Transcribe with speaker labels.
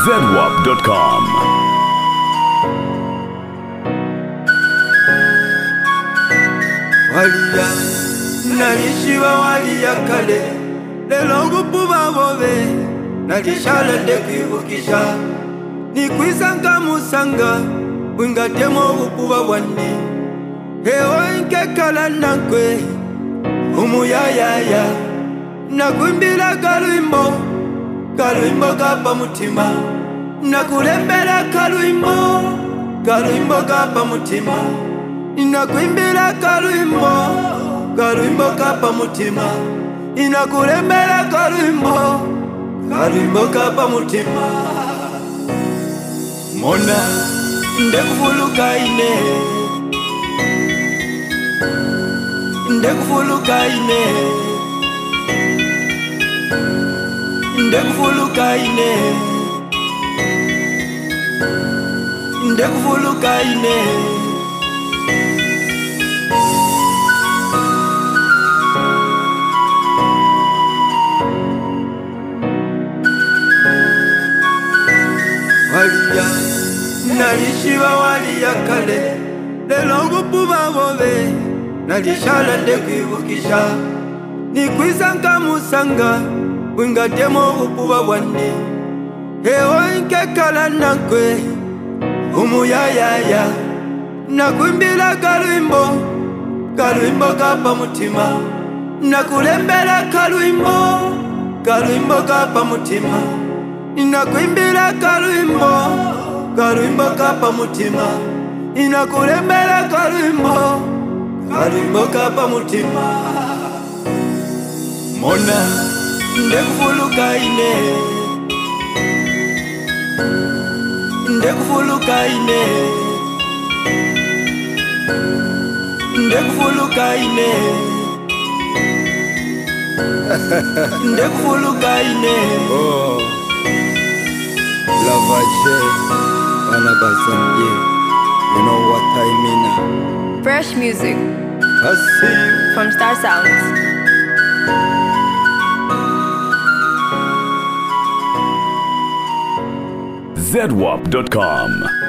Speaker 1: ZWAP.com.
Speaker 2: Walia nalishiba walia kale lelo ngupuba bobe nalishala ndekwibukisha nikwisanga musanga wingatemo ngupuba wandi hewo nkekala nankwe umuyayaya nakwimbila kalwimbo kapa mutima nakulembela kalwimbo kapa mutima inakwimbila kalwimbo kapa mutima inakulembela kalwimbo kapa mutima mona ndekufuluka ine ndekufuluka ine ndekufuluka ine ndekufuluka ine walia nalishiba walia kale lelo ngupuba bobe nalishala ndekwibukisha nikwisanga musanga wingatemo ngupuba wandi hewo nkekala nankwe umuyayaya nakwimbila kalwimbo kapa mutima nakulembela kalwimbo kapa mutima inakwimbila kalwimbo kapa mutima inakulembela kalwimbo kapa mutima mona ndekufuluka ine ndekufuluka ine ndekufuluka ine ndekufuluka ine oh Lavache Banabazambye, you know what I mean.
Speaker 3: Fresh music
Speaker 2: I see
Speaker 3: from Star Sounds.
Speaker 1: ZWAP.com.